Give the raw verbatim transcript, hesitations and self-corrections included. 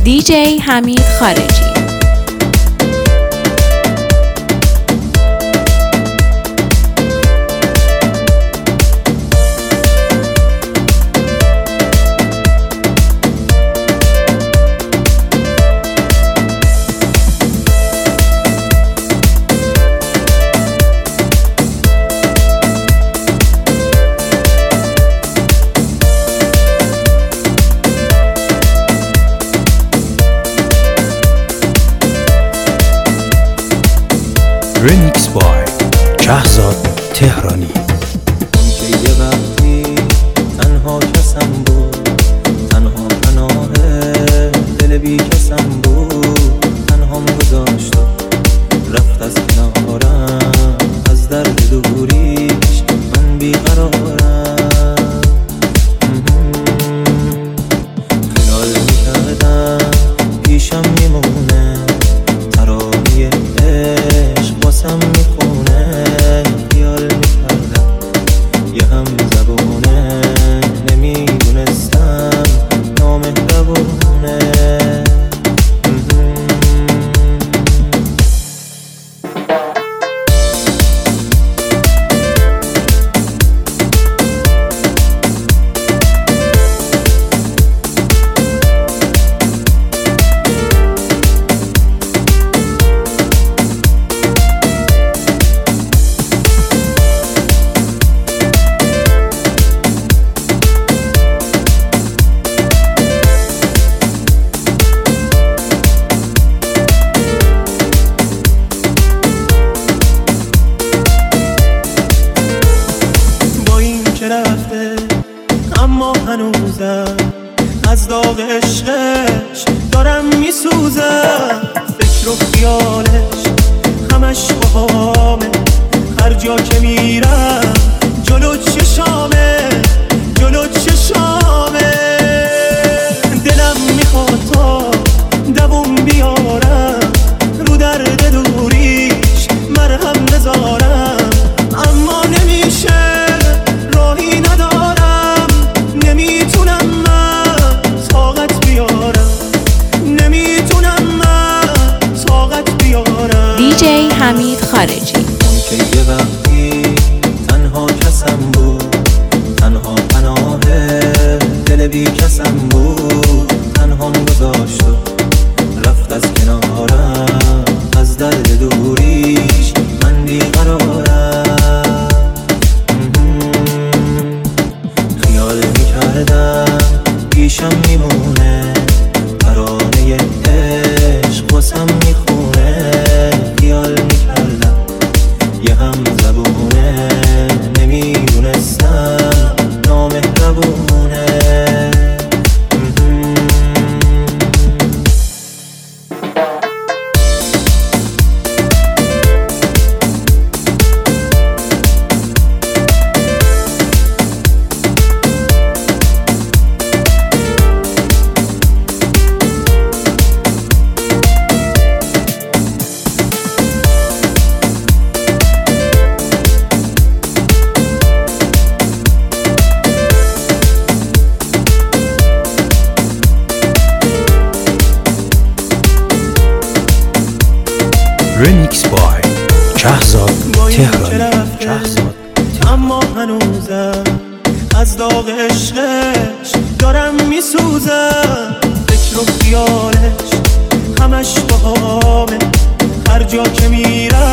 دیجی حمید خارجی. رمیکس بای شهزاد تهرانی. اون که یه وقتی تنها کسم بود، تنها پناه دل بی کسم بود، تنهام گذاشت و رفت از کنارم، از درد دوریش من بیقرارم. خیال میکردم پیشم میمونه، ترانه عشق واسم میخونه. خیال میکردم یه هم زبونه، نمیدونستم نامهربونه. رفته اما هنوزم از داغ عشقش دارم میسوزم. فکر و خیالش همش باهامه، هر جا که میرم جلو چشامه، جلو چشامه. دلم میخواد تا دووم بیارم، رو درد دوریش مرهم نذارم، اما نمیشه، راهی ندارم، نمیتونم من طاقت بیارم، نمیتونم من طاقت بیارم. دیجی حمید خارجی. اون که یه وقتی تنها کسم بود، تنها پناه دل بی کسم بود، تنهام گذاشت و رفت از کنارم، از درد دوریش من بیقرارم. خیال میکردم پیشم میمونه، ترانه عشق واسم میخونه. خیال میکردم یه هم زبونه، نمیدونستم نامهربونه. رمیکس بای شهزاد تهرانی. شهزاد اما هنوزم از داغ عشقش دارم میسوزم. فکر و خیالش همش باهامه، هر جا که میرم